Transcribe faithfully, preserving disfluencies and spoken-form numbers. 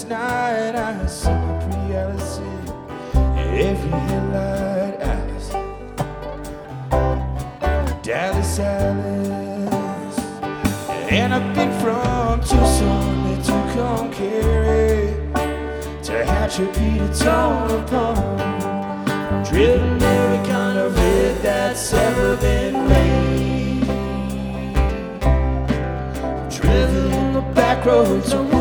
last night I see my pretty Alice in every headlight eyes. Dallas Alice. And I've been from Tucson to Concarey to Hatchapee to Tonopah, driven every kind of red that's ever been made, driven the back roads of